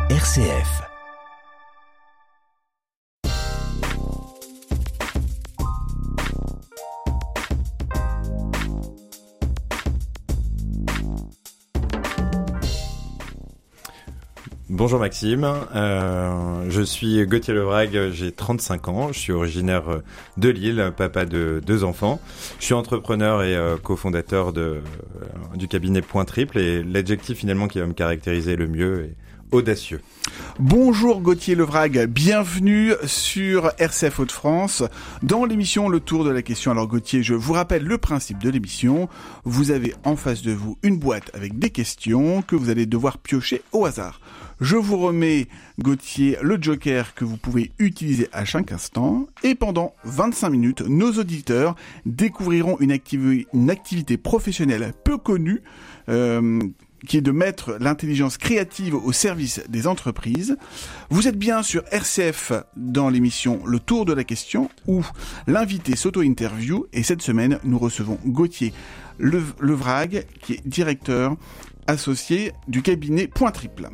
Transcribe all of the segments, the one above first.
RCF. Bonjour Maxime, je suis Gauthier Levrague, j'ai 35 ans, je suis originaire de Lille, papa de 2 enfants. Je suis entrepreneur et cofondateur du cabinet Point Triple, et l'adjectif finalement qui va me caractériser le mieux est audacieux. Bonjour Gauthier Levrague, bienvenue sur RCF Hauts-de-France dans l'émission Le Tour de la question. Alors Gauthier, je vous rappelle le principe de l'émission. Vous avez en face de vous une boîte avec des questions que vous allez devoir piocher au hasard. Je vous remets, Gauthier, le joker que vous pouvez utiliser à chaque instant. Et pendant 25 minutes, nos auditeurs découvriront une activité professionnelle peu connue, qui est de mettre l'intelligence créative au service des entreprises. Vous êtes bien sur RCF dans l'émission Le Tour de la question, où l'invité s'auto-interview. Et cette semaine, nous recevons Gauthier Levrague, qui est directeur associé du cabinet Point Triple.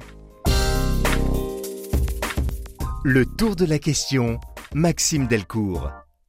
Le Tour de la question, Maxime Delcourt.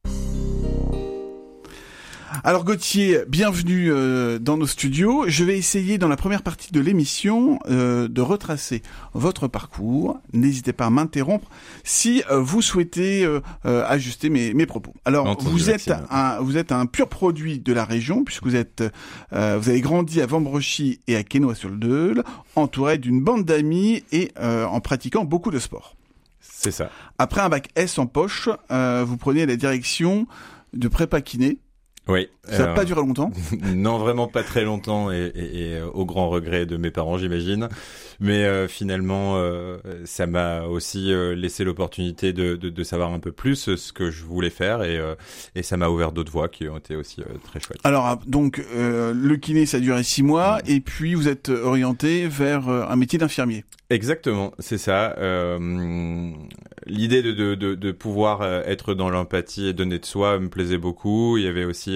Alors Gauthier, bienvenue dans nos studios. Je vais essayer dans la première partie de l'émission de retracer votre parcours. N'hésitez pas à m'interrompre si vous souhaitez ajuster mes propos. Alors vous êtes un pur produit de la région, puisque vous avez grandi à Vambrechy et à Quesnoy-sur-le-Deuil, entouré d'une bande d'amis et en pratiquant beaucoup de sport. C'est ça. Après un bac S en poche, vous prenez la direction de prépa kiné. Oui. Ça n'a pas duré longtemps. Non, vraiment pas très longtemps, et au grand regret de mes parents, j'imagine. Mais finalement, ça m'a aussi laissé l'opportunité de savoir un peu plus ce que je voulais faire, et ça m'a ouvert d'autres voies qui ont été aussi très chouettes. Alors donc le kiné, ça a duré 6 mois, et puis vous êtes orienté vers un métier d'infirmier. Exactement, c'est ça. L'idée de pouvoir être dans l'empathie et donner de soi me plaisait beaucoup. Il y avait aussi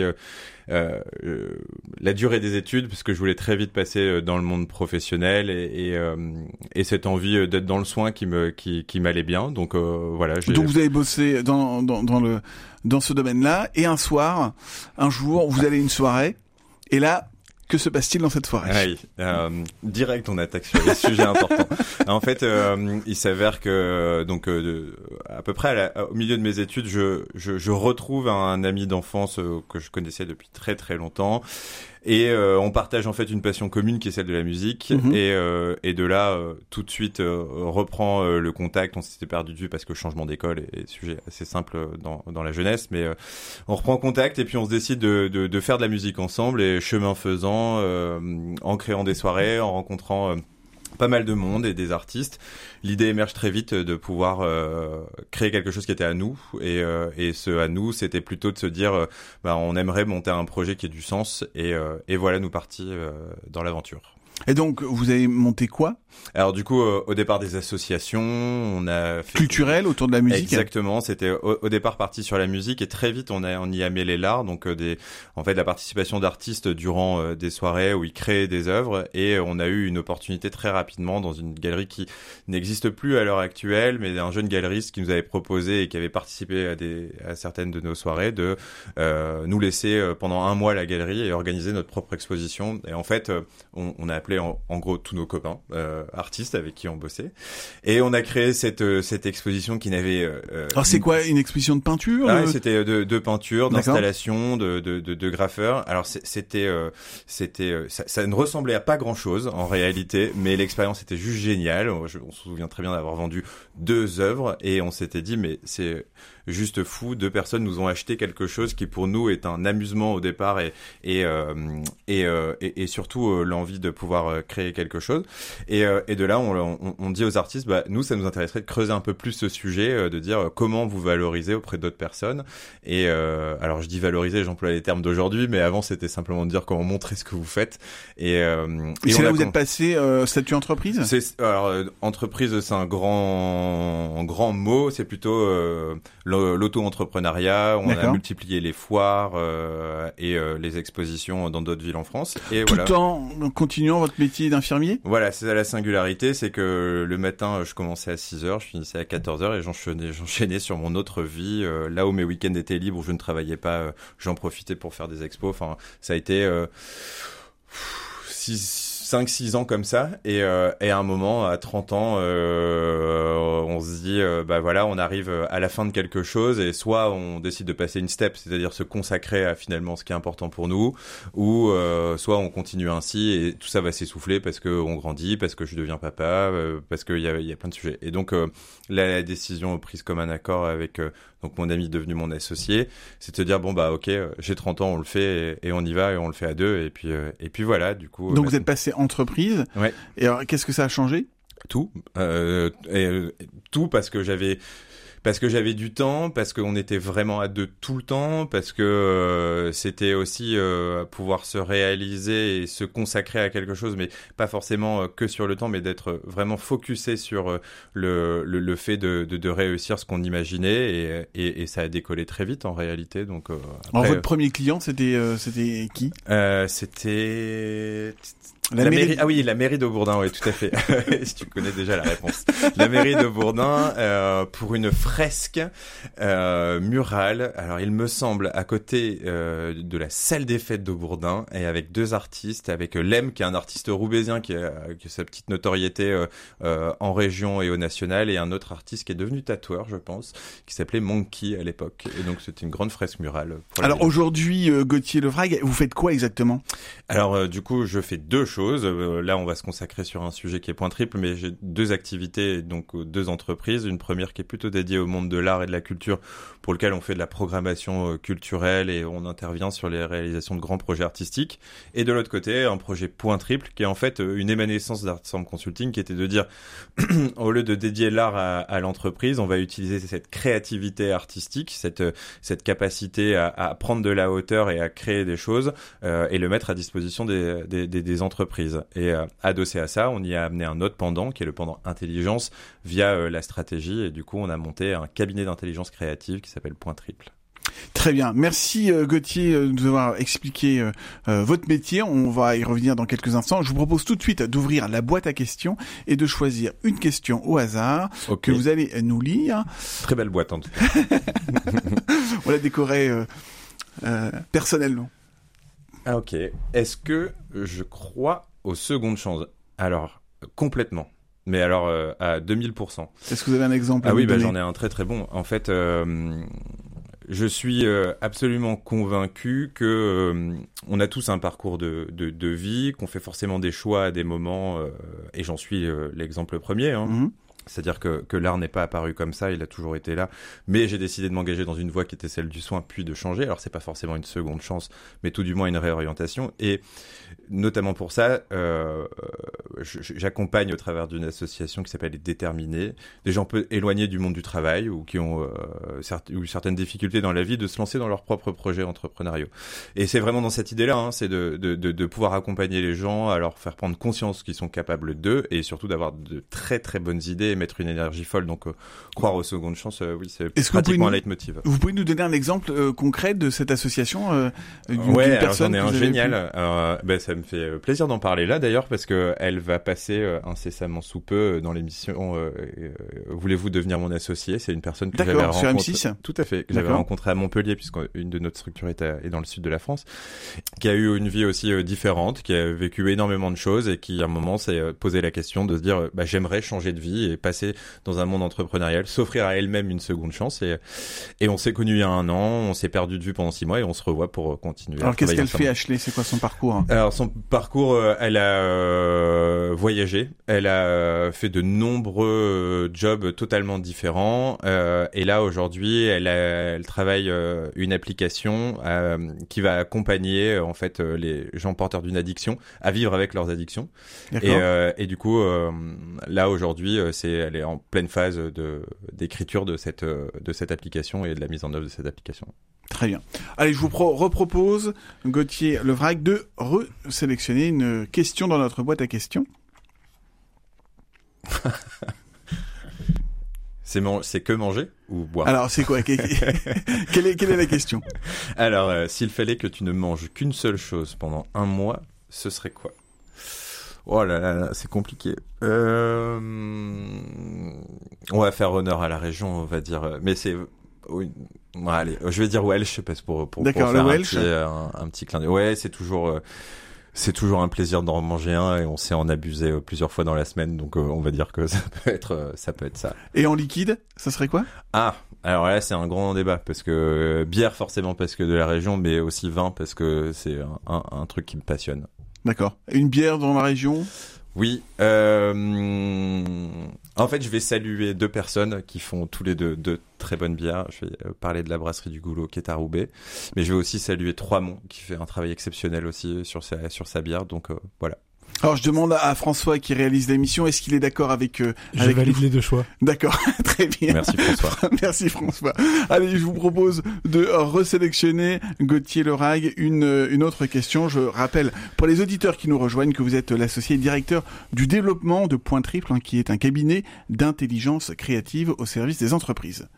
la durée des études, parce que je voulais très vite passer dans le monde professionnel, et cette envie d'être dans le soin qui m'allait bien. Donc voilà. Donc vous avez bossé dans ce domaine-là, et un jour, vous allez à une soirée, et là, que se passe-t-il dans cette soirée ? Oui, direct on attaque sur les sujets importants. En fait, il s'avère que à peu près au milieu de mes études, je retrouve un ami d'enfance que je connaissais depuis très très longtemps. Et on partage en fait une passion commune qui est celle de la musique. Et de là, tout de suite, reprend le contact. On s'était perdu de vue parce que changement d'école est sujet assez simple dans la jeunesse. Mais on reprend contact, et puis on se décide de faire de la musique ensemble. Et chemin faisant, en créant des soirées, en rencontrant pas mal de monde et des artistes, l'idée émerge très vite de pouvoir créer quelque chose qui était à nous, et ce à nous, c'était plutôt de se dire on aimerait monter un projet qui ait du sens, et voilà nous partis dans l'aventure. Et donc vous avez monté quoi ? Alors du coup, au départ des associations, on a fait culturelles autour de la musique. Exactement, c'était au départ parti sur la musique, et très vite on y a mêlé l'art, donc en fait la participation d'artistes durant des soirées où ils créaient des œuvres, et on a eu une opportunité très rapidement dans une galerie qui n'existe plus à l'heure actuelle, mais un jeune galeriste qui nous avait proposé et qui avait participé à certaines de nos soirées de nous laisser pendant 1 mois la galerie et organiser notre propre exposition. Et en fait, on a appelé en gros tous nos copains artistes avec qui on bossait, et on a créé cette exposition qui n'avait alors c'est quoi, une exposition de peinture? C'était de peinture, d'installation, de graffeur. Alors c'était ça ne ressemblait à pas grand chose en réalité, mais l'expérience était juste géniale. On se souvient très bien d'avoir vendu 2 œuvres, et on s'était dit mais c'est juste fou, 2 personnes nous ont acheté quelque chose qui pour nous est un amusement au départ, et surtout l'envie de pouvoir créer quelque chose, et de là on dit aux artistes nous ça nous intéresserait de creuser un peu plus ce sujet, de dire comment vous valorisez auprès d'autres personnes, et alors je dis valoriser, j'emploie les termes d'aujourd'hui, mais avant c'était simplement de dire comment montrer ce que vous faites, et c'est là où vous êtes passé statut entreprise. Alors entreprise c'est un grand mot, c'est plutôt l'auto-entrepreneuriat, on D'accord. a multiplié les foires et les expositions dans d'autres villes en France. Et Tout voilà. en continuant votre métier d'infirmier? Voilà, c'est la singularité, c'est que le matin, je commençais à 6h, je finissais à 14h et j'enchaînais sur mon autre vie. Là où mes week-ends étaient libres, où je ne travaillais pas, j'en profitais pour faire des expos. Enfin, ça a été 5-6 ans comme ça. Et à un moment, à 30 ans, on se dit, bah voilà, on arrive à la fin de quelque chose et soit on décide de passer une step, c'est-à-dire se consacrer à finalement ce qui est important pour nous, ou soit on continue ainsi et tout ça va s'essouffler parce que on grandit, parce que je deviens papa, parce qu'il y a plein de sujets. Et donc la décision prise comme un accord avec donc mon ami devenu mon associé, c'est de se dire bon bah ok, j'ai 30 ans, on le fait et on y va et on le fait à deux et puis voilà, du coup. Donc vous êtes passé entreprise. Ouais. Et alors qu'est-ce que ça a changé? Tout, tout parce que j'avais du temps, parce qu'on était vraiment à deux tout le temps, parce que c'était aussi pouvoir se réaliser et se consacrer à quelque chose, mais pas forcément que sur le temps, mais d'être vraiment focusé sur le fait de réussir ce qu'on imaginait et ça a décollé très vite en réalité. Donc après, Alors votre premier client c'était qui? C'était La mairie... Ah oui, la mairie de Bourdin, oui, tout à fait. Si tu connais déjà la réponse. La mairie de Bourdin, pour une fresque murale. Alors, il me semble, à côté de la salle des fêtes de Bourdin, et avec deux artistes, avec Lem, qui est un artiste roubaisien, qui a sa petite notoriété en région et au national, et un autre artiste qui est devenu tatoueur, je pense, qui s'appelait Monkey à l'époque. Et donc, c'était une grande fresque murale. Alors, aujourd'hui, Gauthier Levrague, vous faites quoi exactement? Alors, du coup, je fais deux choses. Là, on va se consacrer sur un sujet qui est point triple, mais j'ai deux activités, donc deux entreprises. Une première qui est plutôt dédiée au monde de l'art et de la culture, pour lequel on fait de la programmation culturelle et on intervient sur les réalisations de grands projets artistiques. Et de l'autre côté, un projet point triple, qui est en fait une émanescence d'Artsemble Consulting, qui était de dire, au lieu de dédier l'art à l'entreprise, on va utiliser cette créativité artistique, cette capacité à prendre de la hauteur et à créer des choses, et le mettre à disposition des entreprises. Et adossé à ça, on y a amené un autre pendant, qui est le pendant intelligence, via la stratégie. Et du coup, on a monté un cabinet d'intelligence créative qui s'appelle Point Triple. Très bien. Merci Gauthier de nous avoir expliqué votre métier. On va y revenir dans quelques instants. Je vous propose tout de suite d'ouvrir la boîte à questions et de choisir une question au hasard que vous allez nous lire. Très belle boîte en tout cas. On l'a décorée personnellement. Ah ok. Est-ce que je crois aux secondes chances? Alors, complètement. Mais alors, à 2000%. Est-ce que vous avez un exemple? Ah oui, j'en ai un très très bon. En fait, je suis absolument convaincu que on a tous un parcours de vie, qu'on fait forcément des choix à des moments, et j'en suis l'exemple premier. Hein. Mm-hmm. C'est-à-dire que l'art n'est pas apparu comme ça, il a toujours été là. Mais j'ai décidé de m'engager dans une voie qui était celle du soin, puis de changer. Alors, c'est pas forcément une seconde chance, mais tout du moins une réorientation. Et notamment pour ça, j'accompagne au travers d'une association qui s'appelle Les Déterminés, des gens peu éloignés du monde du travail ou qui ont eu certaines difficultés dans la vie de se lancer dans leurs propres projets entrepreneuriaux. Et c'est vraiment dans cette idée-là, hein, c'est de pouvoir accompagner les gens à leur faire prendre conscience qu'ils sont capables d'eux et surtout d'avoir de très très bonnes idées et mettre une énergie folle. Donc croire aux secondes chances, oui, c'est pratiquement un leitmotiv. Vous pouvez nous donner un exemple concret de cette association d'une alors personne? j'en ai un génial. Ça me fait plaisir d'en parler là d'ailleurs parce que elle va passer incessamment sous peu dans l'émission Voulez-vous devenir mon associé? C'est une personne que j'avais rencontrée. Sur M6. Tout à fait, que j'avais rencontrée à Montpellier puisqu'une de notre structure est dans le sud de la France, qui a eu une vie aussi différente, qui a vécu énormément de choses et qui à un moment s'est posé la question de se dire j'aimerais changer de vie et passer dans un monde entrepreneurial, s'offrir à elle-même une seconde chance et on s'est connus il y a 1 an, on s'est perdu de vue pendant 6 mois et on se revoit pour continuer. Alors qu'est-ce qu'elle fait, Ashley? C'est quoi son parcours? Alors son parcours, elle a voyagé, elle a fait de nombreux jobs totalement différents et là aujourd'hui elle travaille une application qui va accompagner en fait les gens porteurs d'une addiction à vivre avec leurs addictions. Et du coup là aujourd'hui elle est en pleine phase d'écriture de cette application et de la mise en œuvre de cette application. Très bien. Allez, je vous repropose, Gauthier Levrague, de resélectionner une question dans notre boîte à questions. C'est que manger ou boire? Alors, c'est quoi? quelle est la question? Alors, s'il fallait que tu ne manges qu'une seule chose pendant 1 mois, ce serait quoi? Oh là là, c'est compliqué. On va faire honneur à la région, on va dire. Mais c'est... Oui. Ouais, allez, je vais dire Welsh parce pour D'accord, faire le Welsh. un petit clin d'œil. Ouais, c'est toujours un plaisir d'en manger un et on sait en abuser plusieurs fois dans la semaine, donc on va dire que ça peut être ça. Et en liquide, ça serait quoi? Ah, alors là c'est un grand débat parce que bière forcément parce que de la région, mais aussi vin parce que c'est un truc qui me passionne. D'accord. Une bière dans la région? Oui. En fait, je vais saluer 2 personnes qui font tous les deux de très bonnes bières. Je vais parler de la brasserie du Goulot qui est à Roubaix, mais je vais aussi saluer Troismont qui fait un travail exceptionnel aussi sur sa bière. Donc voilà. Alors, je demande à François qui réalise l'émission, est-ce qu'il est d'accord avec Je valide les 2 choix. D'accord, très bien. Merci François. Merci François. Allez, je vous propose de resélectionner, Gauthier Lerague, une autre question. Je rappelle pour les auditeurs qui nous rejoignent que vous êtes l'associé directeur du développement de Point Triple, qui est un cabinet d'intelligence créative au service des entreprises.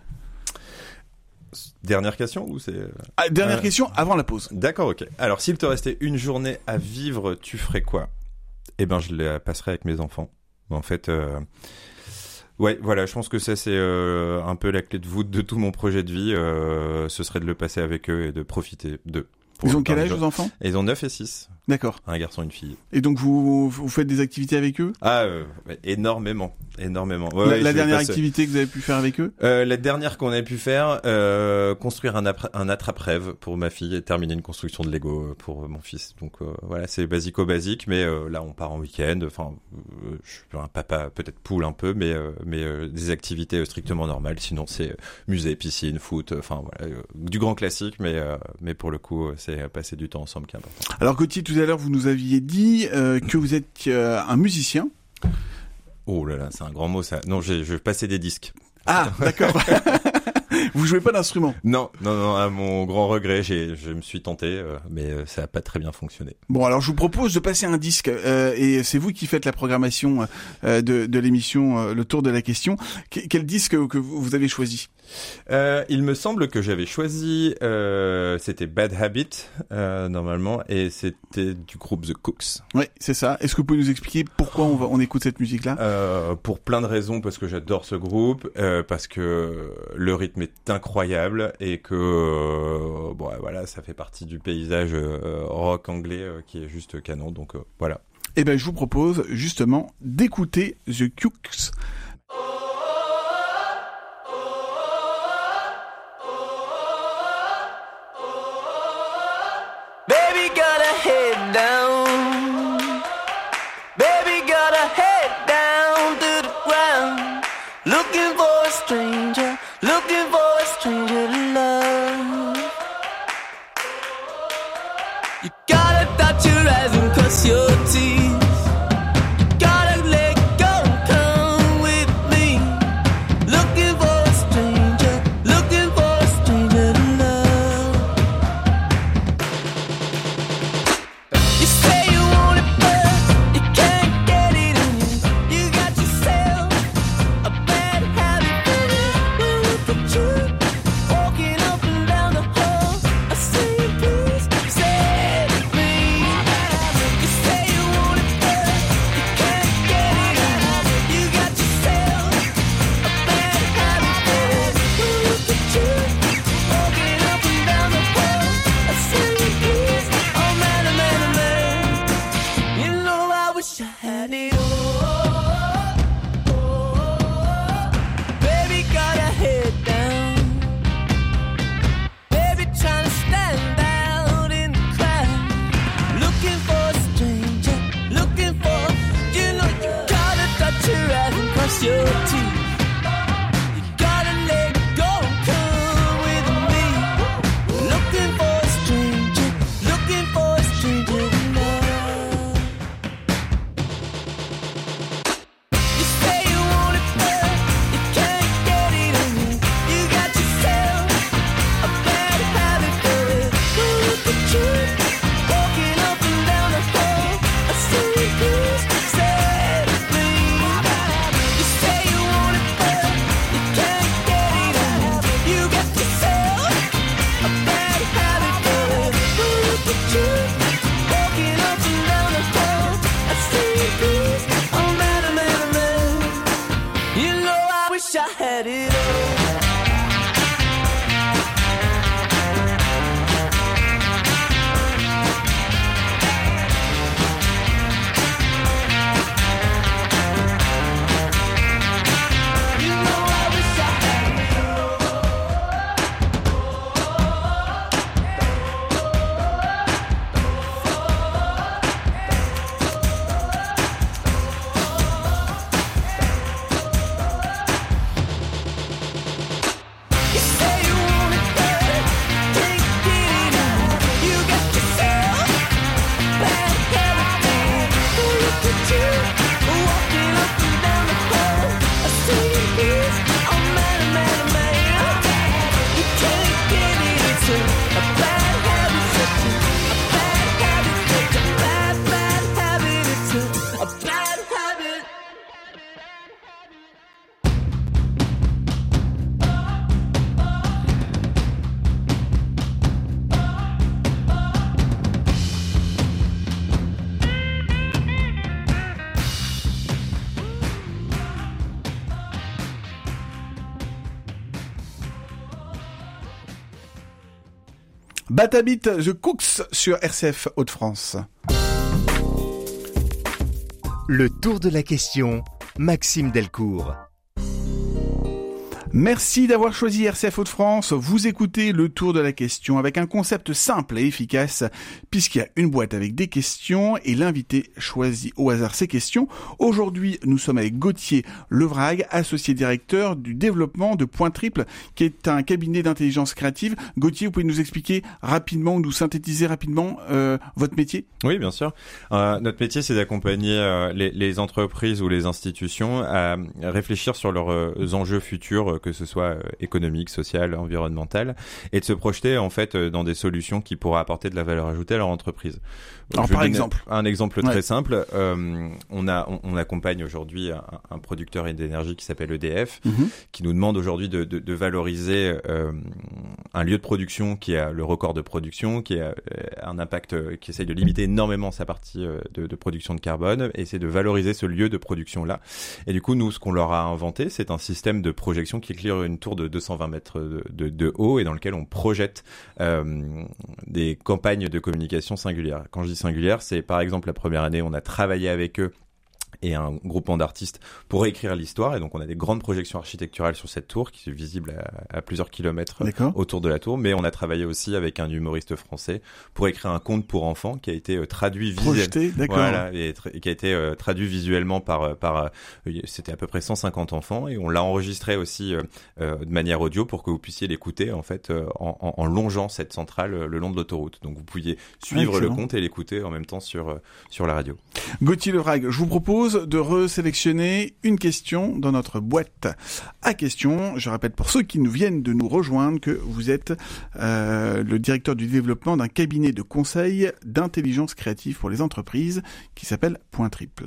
Dernière question ou c'est... Dernière question avant la pause. D'accord, ok. Alors, s'il te restait une journée à vivre, tu ferais quoi? Eh ben, je la passerai avec mes enfants. En fait, ouais, voilà, je pense que ça, c'est un peu la clé de voûte de tout mon projet de vie. Ce serait de le passer avec eux et de profiter d'eux. Ils ont quel âge, vos enfants? Ils ont 9 et 6. D'accord. Un garçon, une fille. Et donc, vous faites des activités avec eux? Ah, énormément. Ouais, la dernière activité que vous avez pu faire avec eux? La dernière qu'on a pu faire, construire un attrape-rêve pour ma fille et terminer une construction de Lego pour mon fils. Donc voilà, c'est basique, mais là on part en week-end. Enfin, je suis un papa peut-être poule un peu, mais des activités strictement normales. Sinon c'est musée, piscine, foot. Enfin voilà, du grand classique, mais pour le coup c'est passer du temps ensemble qui est important. Alors Gauthier, tout à l'heure vous nous aviez dit que vous êtes un musicien. Oh là là, c'est un grand mot ça. Non, je passais des disques. Ah, d'accord. Vous jouez pas d'instrument? Non, à mon grand regret, je me suis tenté, mais ça a pas très bien fonctionné. Bon, alors je vous propose de passer un disque, et c'est vous qui faites la programmation de l'émission Le Tour de la Question. Quel disque que vous avez choisi? Il me semble que j'avais choisi, c'était Bad Habit, normalement, et c'était du groupe The Cooks. Oui, c'est ça. Est-ce que vous pouvez nous expliquer pourquoi on écoute cette musique-là? Pour plein de raisons, parce que j'adore ce groupe, parce que le rythme est incroyable et que bon voilà, ça fait partie du paysage rock anglais qui est juste canon. Donc voilà. Eh ben, je vous propose justement d'écouter The Cooks. Baby got her head down. Baby got her head down to the ground. Looking for a stranger. Looking for a stranger to love. You gotta dot your eyes and cross your teeth. You gotta let go and come with me. Looking for a stranger. Looking for a stranger to love. You say you want it, but you can't get it in you. You got yourself a bad habit, baby. Look at you, walking up and down the hall. I say, please set me. You say you want it, but you can't get it in you. You got yourself a bad habit, baby. Look at you, walking up and down the hall. I say, please, oh man, oh man, oh man. You know I wish I had it all. Baby got her head down. Baby trying to stand out in the crowd. Looking for a stranger. Looking for, you know, you gotta touch your eyes and cross your teeth. You gotta let go and come with me. Looking for a stranger. Looking for a stranger to love. You say you want it, but you can't get it in you. You got yourself a bad habit, baby. Look at you, walking up and down the hall. I say, please set me. You say you want it, but you can't I had it all. You know I wish I had it You say you want it bad, can't get it. You got yourself bad habit. Look at you, walking up and down the hall. I see you here, I'm mad. You can't get it. It's a bad habit. It's a bad habit. It's a bad habit. It's a bad habit. Batabit The Cooks sur RCF Hauts-de-France. Le tour de la question, Maxime Delcourt. Merci d'avoir choisi RCF Hauts-de-France. Vous écoutez le tour de la question avec un concept simple et efficace puisqu'il y a une boîte avec des questions et l'invité choisit au hasard ces questions. Aujourd'hui, nous sommes avec Gauthier Levrague, associé directeur du développement de Point Triple, qui est un cabinet d'intelligence créative. Gauthier, vous pouvez nous expliquer rapidement ou nous synthétiser rapidement votre métier ? Oui, bien sûr. Notre métier, c'est d'accompagner les entreprises ou les institutions à réfléchir sur leurs enjeux futurs, que ce soit économique, social, environnemental, et de se projeter en fait dans des solutions qui pourraient apporter de la valeur ajoutée à leur entreprise. Alors par exemple, un exemple très simple, on accompagne aujourd'hui un producteur d'énergie qui s'appelle EDF, qui nous demande aujourd'hui de valoriser un lieu de production qui a le record de production, qui a un impact, qui essaye de limiter énormément sa partie de production de carbone, et c'est de valoriser ce lieu de production là. Et du coup, nous, ce qu'on leur a inventé, c'est un système de projection qui éclaire une tour de 220 mètres de haut et dans lequel on projette des campagnes de communication singulières. Quand je dis singulière, c'est par exemple la première année, on a travaillé avec eux et un groupement d'artistes pour écrire l'histoire, et donc on a des grandes projections architecturales sur cette tour qui est visible à plusieurs kilomètres autour de la tour, mais on a travaillé aussi avec un humoriste français pour écrire un conte pour enfants qui a été traduit et qui a été traduit visuellement par c'était à peu près 150 enfants, et on l'a enregistré aussi de manière audio pour que vous puissiez l'écouter en fait en longeant cette centrale le long de l'autoroute. Donc vous pouviez suivre le conte et l'écouter en même temps sur la radio. Gauthier Levrague, je vous propose de resélectionner une question dans notre boîte à questions. Je répète pour ceux qui nous viennent de nous rejoindre que vous êtes le directeur du développement d'un cabinet de conseil d'intelligence créative pour les entreprises qui s'appelle Point Triple.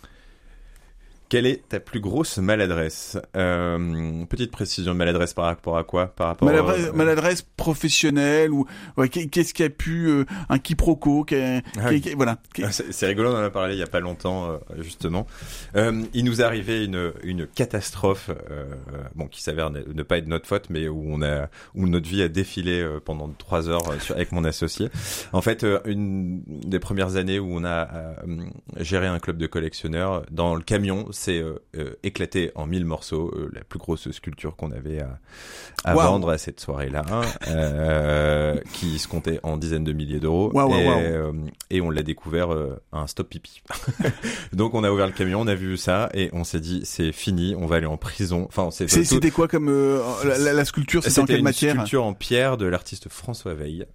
Quelle est ta plus grosse maladresse ? Petite précision, maladresse par rapport à quoi ? Maladresse professionnelle ou qu'est-ce qui a pu un quiproquo voilà. C'est rigolo, on en a parlé il y a pas longtemps justement. Il nous est arrivé une catastrophe qui s'avère ne pas être notre faute, mais où notre vie a défilé pendant 3 heures avec mon associé. En fait, une des premières années où on a géré un club de collectionneurs, dans le camion c'est éclaté en 1000 morceaux, la plus grosse sculpture qu'on avait à vendre à cette soirée-là, qui se comptait en dizaines de milliers d'euros. Et on l'a découvert à un stop pipi. Donc on a ouvert le camion, on a vu ça et on s'est dit c'est fini, on va aller en prison. Enfin, c'était quoi comme la sculpture, c'était en quelle matière ? C'était une sculpture en pierre de l'artiste François Veil.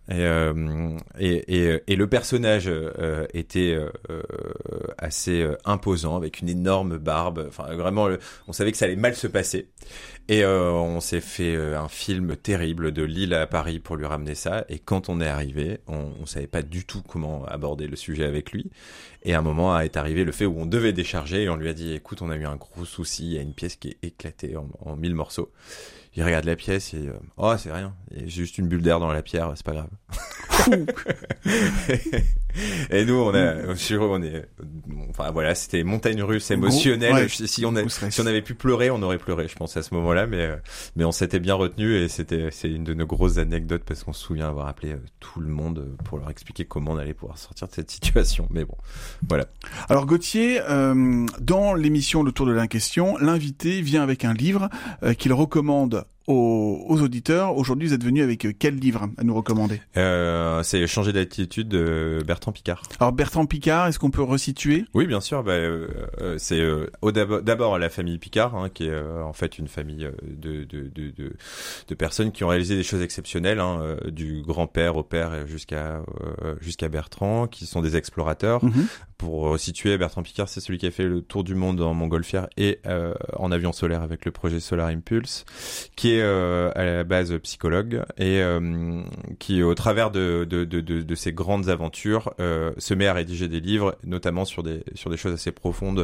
Et le personnage était assez imposant, avec une énorme barbe. Enfin, vraiment, on savait que ça allait mal se passer. Et on s'est fait un film terrible de Lille à Paris pour lui ramener ça. Et quand on est arrivé, on savait pas du tout comment aborder le sujet avec lui. Et à un moment est arrivé le fait où on devait décharger et on lui a dit écoute, on a eu un gros souci, il y a une pièce qui est éclatée en 1000 morceaux. Il regarde la pièce et c'est rien, il y a juste une bulle d'air dans la pierre, c'est pas grave. Et nous, on est, enfin voilà, c'était montagne russe émotionnelle. Ouais. Si on avait pu pleurer, on aurait pleuré, je pense, à ce moment-là, mais on s'était bien retenu et c'est une de nos grosses anecdotes parce qu'on se souvient avoir appelé tout le monde pour leur expliquer comment on allait pouvoir sortir de cette situation. Mais bon, voilà. Alors Gauthier, dans l'émission Le Tour de la question, l'invité vient avec un livre qu'il recommande aux auditeurs. Aujourd'hui, vous êtes venu avec quel livre à nous recommander? C'est Changer d'attitude de Bertrand Piccard. Alors Bertrand Piccard, est-ce qu'on peut resituer? Oui, bien sûr. C'est d'abord la famille Piccard, hein, qui est en fait une famille de personnes qui ont réalisé des choses exceptionnelles, hein, du grand-père au père jusqu'à Bertrand, qui sont des explorateurs. Mm-hmm. Pour situer, Bertrand Piccard, c'est celui qui a fait le tour du monde en montgolfière et en avion solaire avec le projet Solar Impulse, qui est à la base psychologue et qui, au travers de ses grandes aventures, se met à rédiger des livres, notamment sur des choses assez profondes.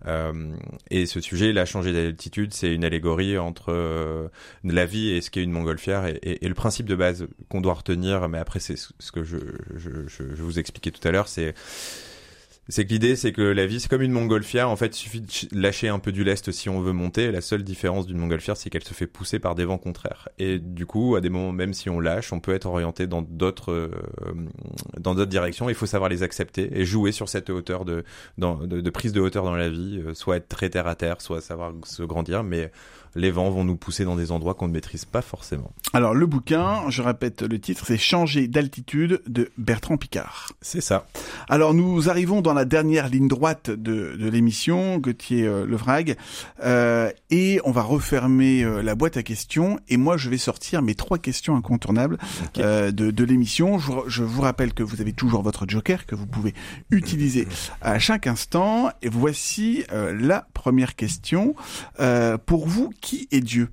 Et ce sujet, il a changé d'altitude, c'est une allégorie entre la vie et ce qu'est une montgolfière et le principe de base qu'on doit retenir. Mais après, c'est ce que je vous expliquais tout à l'heure, c'est que l'idée, c'est que la vie, c'est comme une montgolfière. En fait, il suffit de lâcher un peu du lest si on veut monter. La seule différence d'une montgolfière, c'est qu'elle se fait pousser par des vents contraires. Et du coup, à des moments, même si on lâche, on peut être orienté dans d'autres directions. Il faut savoir les accepter et jouer sur cette hauteur de prise de hauteur dans la vie. Soit être très terre à terre, soit savoir se grandir. Mais les vents vont nous pousser dans des endroits qu'on ne maîtrise pas forcément. Alors, le bouquin, je répète le titre, c'est Changer d'altitude de Bertrand Piccard. C'est ça. Alors, nous arrivons dans la dernière ligne droite de l'émission, Gauthier Levrague, et on va refermer la boîte à questions, et moi, je vais sortir mes 3 questions incontournables de l'émission. Je vous rappelle que vous avez toujours votre joker, que vous pouvez utiliser à chaque instant, et voici la première question. Pour vous, qui est Dieu?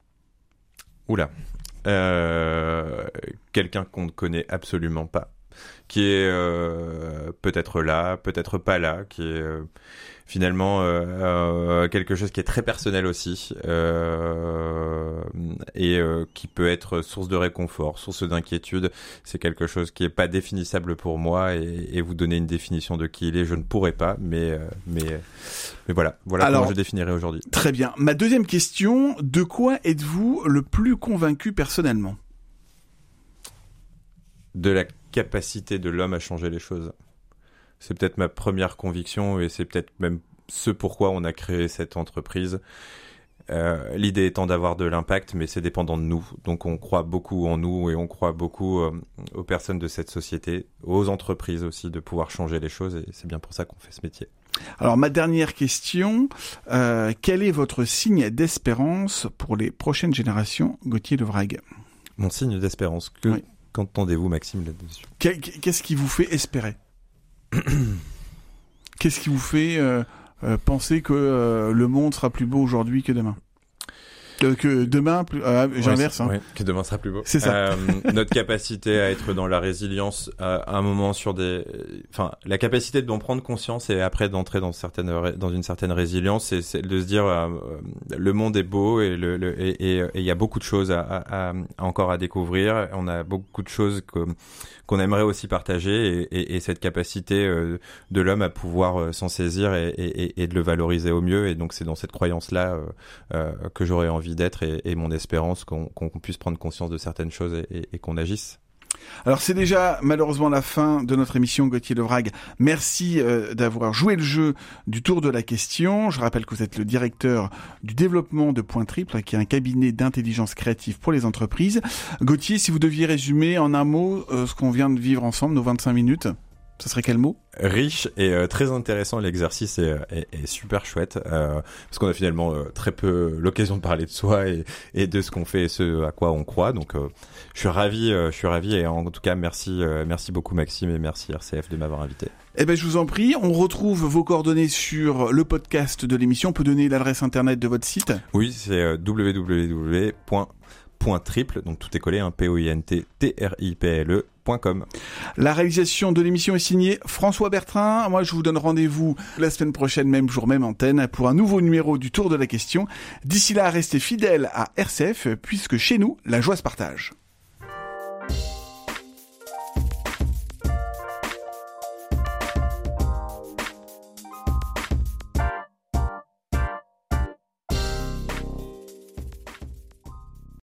Oula. Quelqu'un qu'on ne connaît absolument pas, qui est peut-être là, peut-être pas là, qui est finalement quelque chose qui est très personnel aussi, et qui peut être source de réconfort, source d'inquiétude. C'est quelque chose qui est pas définissable pour moi, et vous donner une définition de qui il est, je ne pourrais pas, mais voilà comment je définirais aujourd'hui. Très bien. Ma deuxième question, de quoi êtes-vous le plus convaincu personnellement? De la capacité de l'homme à changer les choses. C'est peut-être ma première conviction et c'est peut-être même ce pourquoi on a créé cette entreprise. L'idée étant d'avoir de l'impact, mais c'est dépendant de nous. Donc on croit beaucoup en nous et on croit beaucoup aux personnes de cette société, aux entreprises aussi, de pouvoir changer les choses, et c'est bien pour ça qu'on fait ce métier. Alors ma dernière question, quel est votre signe d'espérance pour les prochaines générations, Gauthier Levrague? Mon signe d'espérance, qu'entendez-vous, Maxime, là-dessus? Qu'est-ce qui vous fait espérer? Qu'est-ce qui vous fait penser que le monde sera plus beau aujourd'hui que demain? Que demain, j'inverse. Ouais, que demain sera plus beau. C'est ça. Notre capacité à être dans la résilience, à un moment la capacité d'en prendre conscience et après d'entrer dans une certaine résilience, c'est de se dire le monde est beau et il y a beaucoup de choses encore à découvrir. On a beaucoup de choses qu'on aimerait aussi partager, et cette capacité de l'homme à pouvoir s'en saisir et de le valoriser au mieux. Et donc c'est dans cette croyance-là que j'aurais envie d'être, et mon espérance qu'on puisse prendre conscience de certaines choses et qu'on agisse. Alors c'est déjà malheureusement la fin de notre émission, Gauthier Levrague. Merci d'avoir joué le jeu du tour de la question. Je rappelle que vous êtes le directeur du développement de Point Triple, qui est un cabinet d'intelligence créative pour les entreprises. Gauthier, si vous deviez résumer en un mot ce qu'on vient de vivre ensemble, nos 25 minutes, ce serait quel mot? Riche et très intéressant. L'exercice est super chouette, parce qu'on a finalement très peu l'occasion de parler de soi et de ce qu'on fait et ce à quoi on croit. Donc je suis ravi, et en tout cas merci beaucoup Maxime, et merci RCF de m'avoir invité. Eh ben je vous en prie, on retrouve vos coordonnées sur le podcast de l'émission. On peut donner l'adresse internet de votre site? Oui, c'est www.pointtriple, donc tout est collé, pointtriple.com. La réalisation de l'émission est signée François Bertrain. Moi, je vous donne rendez-vous la semaine prochaine, même jour, même antenne, pour un nouveau numéro du Tour de la question. D'ici là, restez fidèles à RCF, puisque chez nous, la joie se partage.